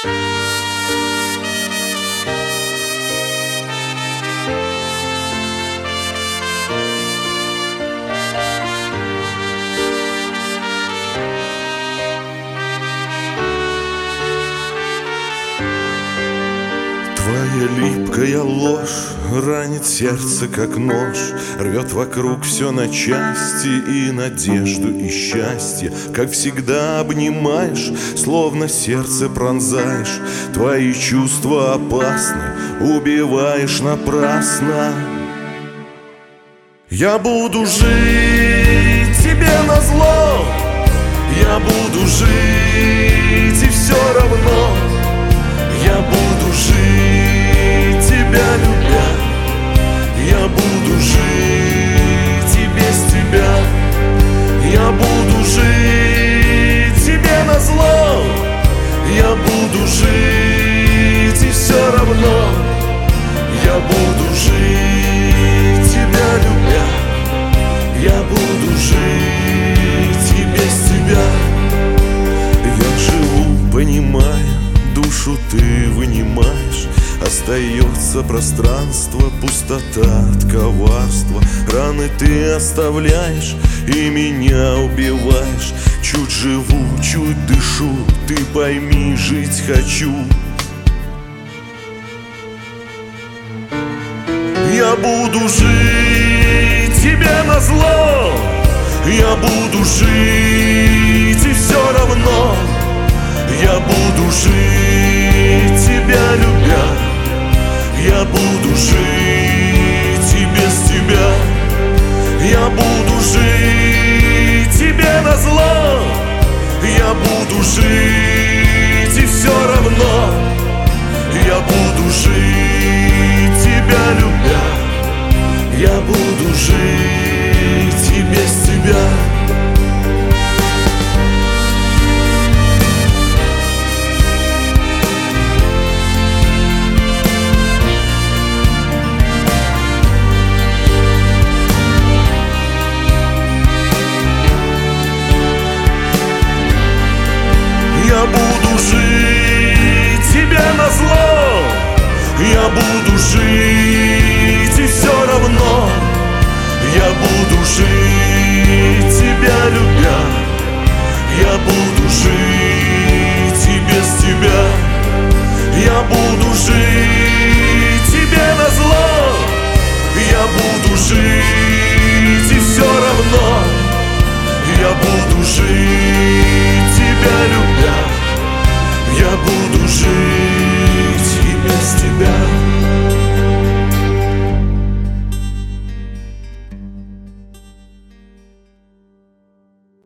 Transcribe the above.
Твоя липкая ложь ранит сердце, как нож, рвет вокруг все на части, и надежду, и счастье, как всегда, обнимаешь, словно сердце пронзаешь. Твои чувства опасны, убиваешь напрасно. Я буду жить тебе назло, я буду жить, и все равно я буду жить, тебя любя. Я буду жить и без тебя. Я буду жить тебе назло. Я буду жить, и все равно я буду жить, тебя любя. Я буду жить и без тебя. Я живу, понимая, душу ты вынимаешь. Остается пространство, пустота от коварства. Раны ты оставляешь и меня убиваешь. Чуть живу, чуть дышу, ты пойми, жить хочу. Я буду жить тебе назло. Я буду жить, и все равно я буду жить, тебя любя. Я буду жить и без тебя. Я буду жить тебе назло. Я буду жить.